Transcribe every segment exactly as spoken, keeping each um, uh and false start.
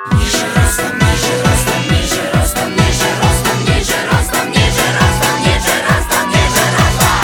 Ниже ростом, ниже ростом, ниже ростом, ниже ростом, ниже ростом, ниже ростом, ниже ростом, ниже ростом.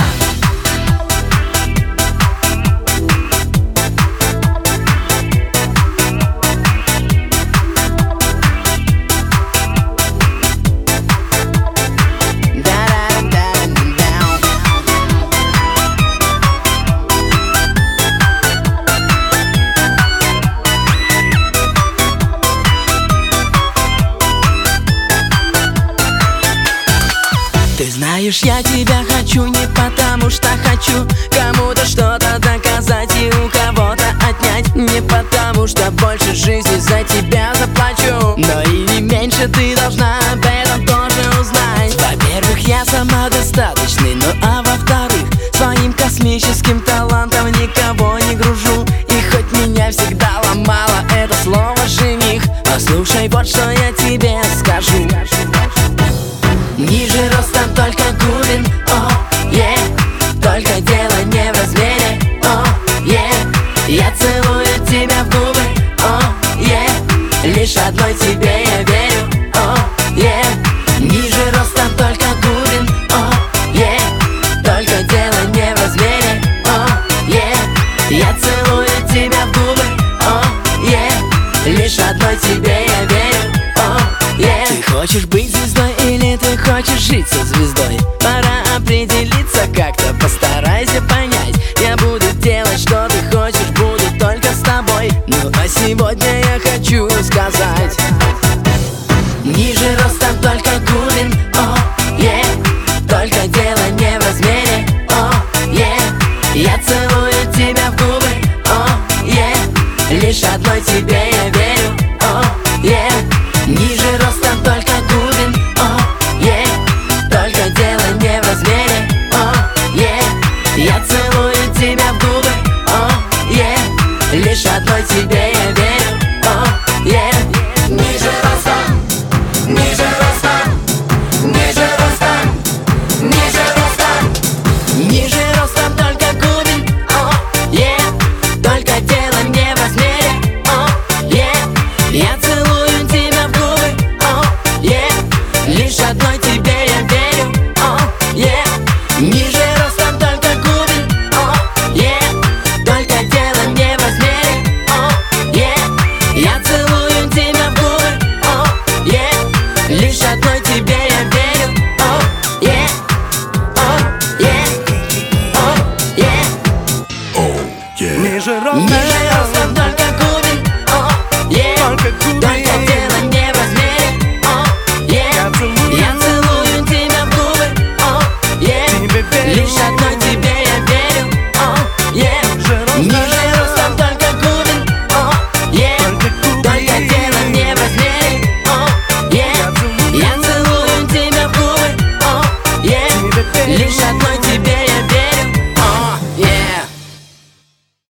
Ты знаешь, я тебя хочу не потому что хочу кому-то что-то доказать и у кого-то отнять, не потому что больше жизни за тебя заплачу, но и не меньше ты должна об этом тоже узнать. Во-первых, я самодостаточный, ну а во-вторых, своим космическим талантом никого не гружу. И хоть меня всегда ломало это слово «жених», послушай, вот что я тебе скажу. Ниже ростом только Губин, о, е, только дело не в размере, о, е. Я целую тебя в губы, о, е, лишь одной тебе я верю, о, е. Ниже ростом только Губин, о, е, только дело не в размере, о, е. Я целую тебя в губы, о, е, лишь одной тебе я верю, о, е. Ты хочешь быть звездой или ты хочешь жить со звездой? Пора определиться как-то, постарайся понять. Я буду делать, что ты хочешь, буду только с тобой. Ну а сегодня я хочу сказать: ниже ростом только Губин,